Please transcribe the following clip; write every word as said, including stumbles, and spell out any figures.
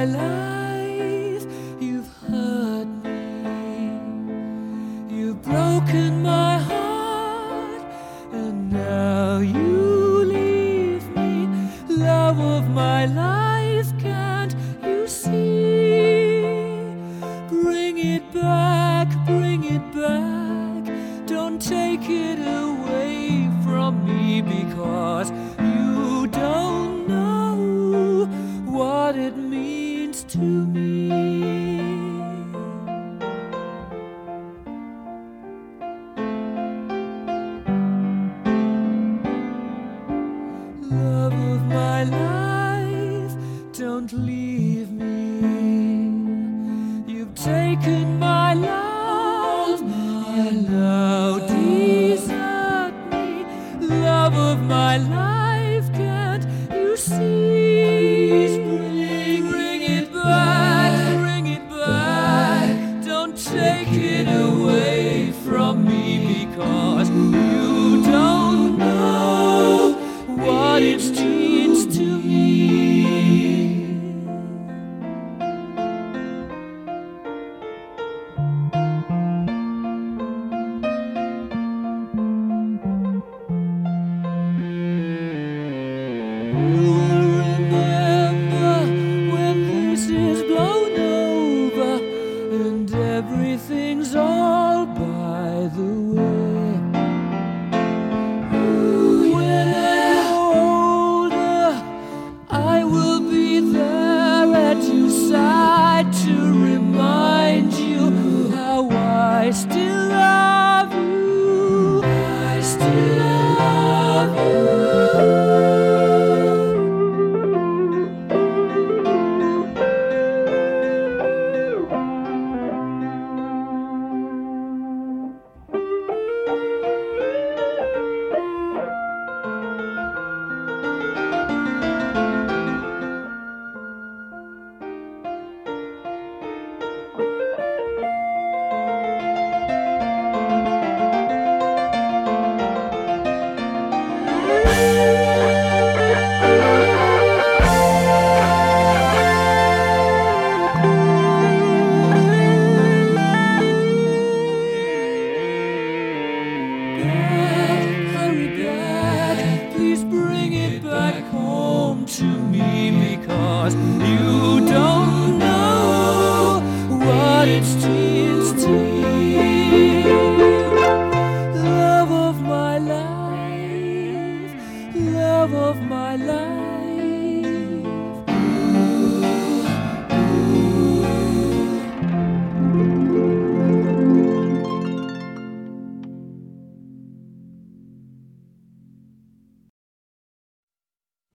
my life, you've hurt me. You've broken my heart, and now you leave me. Love of my life, can't you see? Bring it back, bring it back. Don't take it away from me, because you don't know what it means to me. Love of my life, don't leave me. You've taken my love, and now desert me. Love of my life, can't you see? Bring, bring it back, bring it back. Don't take it away from me, because you don't know what it means to me. You'll remember when this is blown over and everything's all by the way. When I'm older, I will be there at your side to remind you how I still love you. I still love you. Please bring it back home to me, because you don't know what it's to